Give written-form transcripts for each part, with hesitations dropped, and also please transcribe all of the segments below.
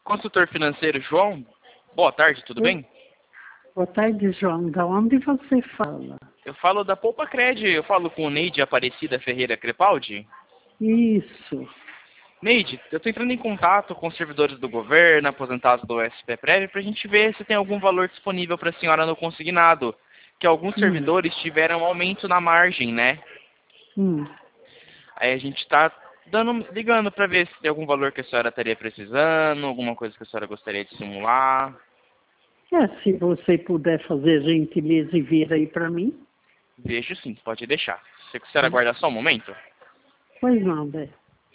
Consultor financeiro João, boa tarde, tudo bem? Boa tarde, João. Da onde você fala? Eu falo da Poupa Cred, eu falo com o Neide Aparecida Ferreira Crepaldi. Isso. Neide, eu estou entrando em contato com os servidores do governo, aposentados do SPPrev, para a gente ver se tem algum valor disponível para a senhora no consignado, que alguns servidores tiveram aumento na margem, né? Aí a gente está ligando para ver se tem algum valor que a senhora estaria precisando, alguma coisa que a senhora gostaria de simular. Se você puder fazer gentileza e vir aí para mim. Vejo sim, pode deixar. Se a senhora aguardar só um momento. Pois não, Bé.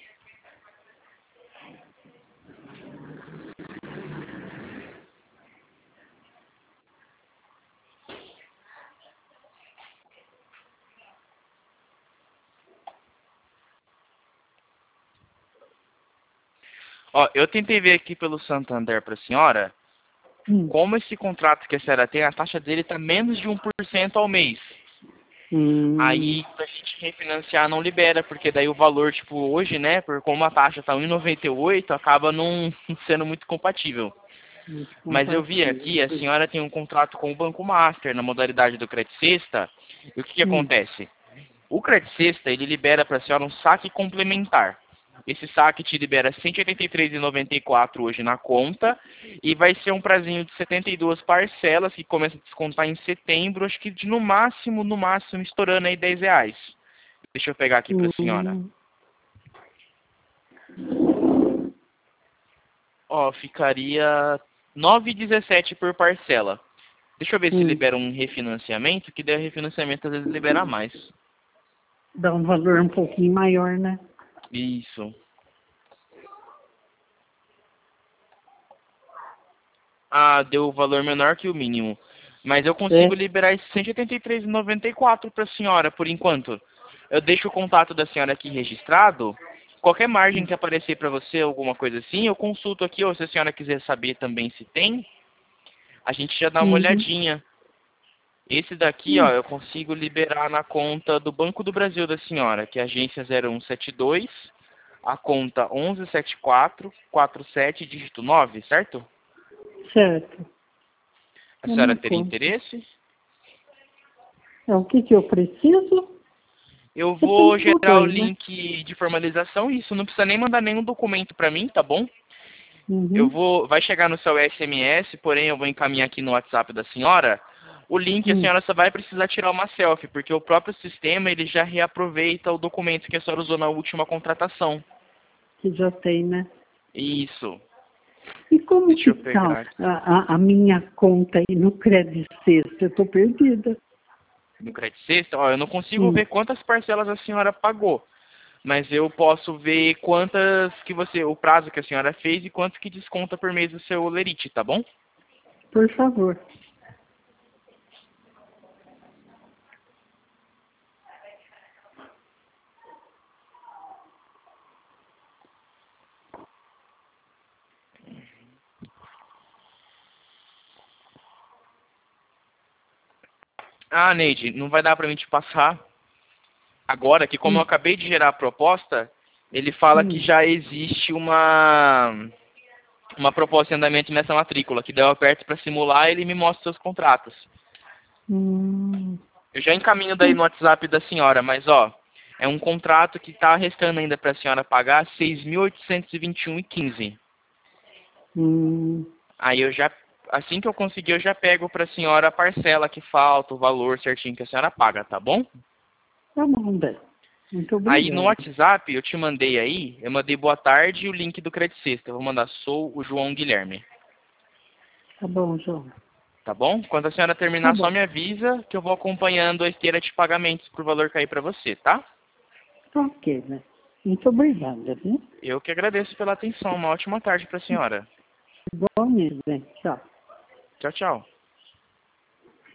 Ó, eu tentei ver aqui pelo Santander para a senhora, como esse contrato que a senhora tem, a taxa dele está menos de 1% ao mês. Aí, pra gente refinanciar, não libera, porque daí o valor, tipo, hoje, né, como a taxa está 1,98, acaba não sendo muito compatível. Mas eu vi aqui, a senhora tem um contrato com o Banco Master, na modalidade do Credit Sexta, e o que acontece? O Credit Sexta, ele libera para a senhora um saque complementar. Esse saque te libera R$ 183,94 hoje na conta e vai ser um prazinho de 72 parcelas que começa a descontar em setembro, acho que no máximo, estourando aí R$ 10. Deixa eu pegar aqui para a senhora. Ó, ficaria R$ 9,17 por parcela. Deixa eu ver se libera um refinanciamento, que daí o refinanciamento às vezes libera mais. Dá um valor um pouquinho maior, né? Isso. Ah, deu o valor menor que o mínimo. Mas eu consigo liberar esse R$ 183,94 para a senhora, por enquanto. Eu deixo o contato da senhora aqui registrado. Qualquer margem que aparecer para você, alguma coisa assim, eu consulto aqui, ou se a senhora quiser saber também se tem, a gente já dá uma olhadinha. Esse daqui, ó, eu consigo liberar na conta do Banco do Brasil da senhora, que é a agência 0172, a conta 117447, dígito 9, certo? Certo. A senhora teria interesse? O que eu preciso? Eu vou gerar o link de formalização, isso não precisa nem mandar nenhum documento para mim, tá bom? Vai chegar no seu SMS, porém eu vou encaminhar aqui no WhatsApp da senhora. O link a senhora só vai precisar tirar uma selfie, porque o próprio sistema ele já reaproveita o documento que a senhora usou na última contratação. Que já tem, né? Isso. E como que está a minha conta aí no Credit Sexta? Eu estou perdida. No Credit Sexta, ó, eu não consigo ver quantas parcelas a senhora pagou. Mas eu posso ver quantas que o prazo que a senhora fez e quanto que desconta por mês do seu lerite, tá bom? Por favor. Ah, Neide, não vai dar pra mim te passar agora, que como eu acabei de gerar a proposta, ele fala que já existe uma proposta em andamento nessa matrícula, que daí eu aperto para simular e ele me mostra os seus contratos. Eu já encaminho daí no WhatsApp da senhora, mas ó, é um contrato que está restando ainda para a senhora pagar R$ 6.821,15. Aí eu já, assim que eu conseguir, eu já pego para a senhora a parcela que falta, o valor certinho que a senhora paga, tá bom? Tá bom, Bé. Muito obrigado. Aí no WhatsApp, eu te mandei aí, eu mandei boa tarde e o link do Credit Sexta. Eu vou mandar, sou o João Guilherme. Tá bom, João. Tá bom? Quando a senhora terminar, só me avisa que eu vou acompanhando a esteira de pagamentos pro valor cair para você, tá? Ok, né? Muito obrigada, viu? Eu que agradeço pela atenção. Uma ótima tarde para a senhora. Igualmente, né? Tchau. Tchau, tchau.